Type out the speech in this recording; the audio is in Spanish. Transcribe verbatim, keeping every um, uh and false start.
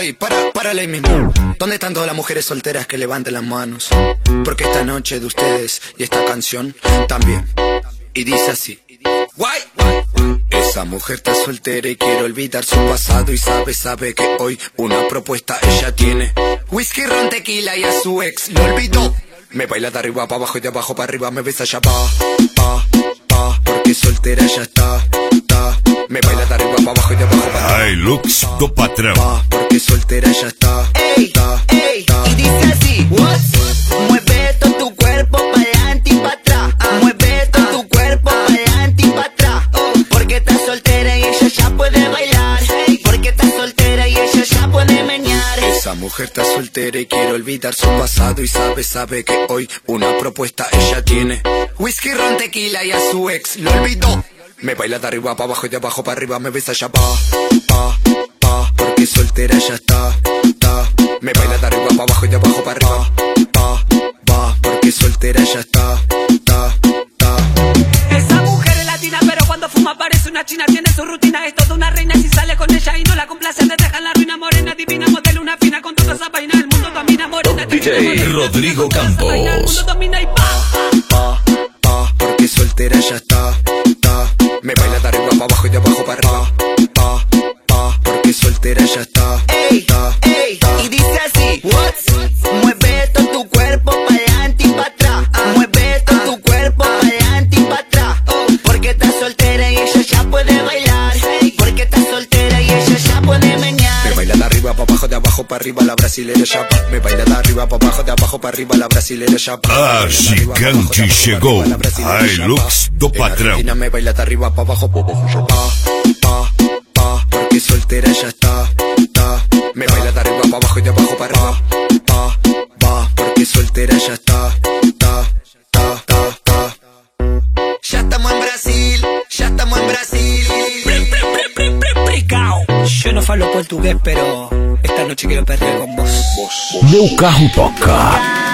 ahí, para, párale ahí mismo. ¿Dónde están todas las mujeres solteras que levanten las manos? Porque esta noche de ustedes y esta canción también. Y dice así: Guay, esa mujer está soltera y quiere olvidar su pasado. Y sabe, sabe que hoy una propuesta ella tiene. Whisky, ron, tequila y a su ex lo olvidó. Me baila de arriba para abajo y de abajo para arriba. Me besa ya pa, pa, pa. Porque soltera ya está, está. Me baila de arriba para abajo y de abajo para arriba. Hilux do patrão. Pa, porque soltera ya está, ey, está, ey. está. Y dice así: What? Mueve todo tu cuerpo pa'lante y pa' atrás. Mueve todo tu cuerpo pa'lante y pa' atrás. Porque estás soltera y ella ya puede bailar. Porque estás soltera y ella ya puede menear. Esa mujer está soltera y quiere olvidar su pasado. Y sabe, sabe que hoy una propuesta ella tiene. Whisky, ron, tequila y a su ex lo olvidó. Me baila de arriba para abajo y de abajo para arriba. Me besa ya pa, pa, pa. Porque soltera ya está, está. Me baila de arriba para abajo y de abajo para arriba. Pa, pa. Porque soltera ya está, está, está. Esa mujer es latina, pero cuando fuma parece una china. Tiene su rutina, es toda una reina. Si sale con ella y no la complace, te deja la ruina morena. Divina, modelo, una fina. Con toda esa vaina, el mundo domina morena. D J Rodrigo Campos. El mundo domina y pa, Pa, pa. Porque soltera ya está, está. Me baila de arriba para abajo y de abajo para arriba. Pa, pa. Porque soltera ya está, Ey, está, ey. está. Y dice así: What? Mueve todo tu cuerpo pa'lante y pa' atrás. Mueve todo tu cuerpo pa'lante y pa' atrás. Porque estás soltera y ella ya puede bailar. Porque estás soltera y ella ya puede menear. Me baila de arriba para abajo, de abajo para arriba la brasilera chapa. Me baila de arriba para abajo, de abajo para arriba la brasilera chapa. A gigante chegou. Hilux do patrão. Me baila de arriba para abajo, pa, pa, pa. Porque soltera ya está, está. Me baila de arriba para abajo y de abajo para arriba. Pa, pa. Porque soltera ya está, está, está, está, está. Ya estamos en Brasil, ya estamos en Brasil. Yo no falo portugués, pero esta noche quiero perder con vos. Meu carro toca.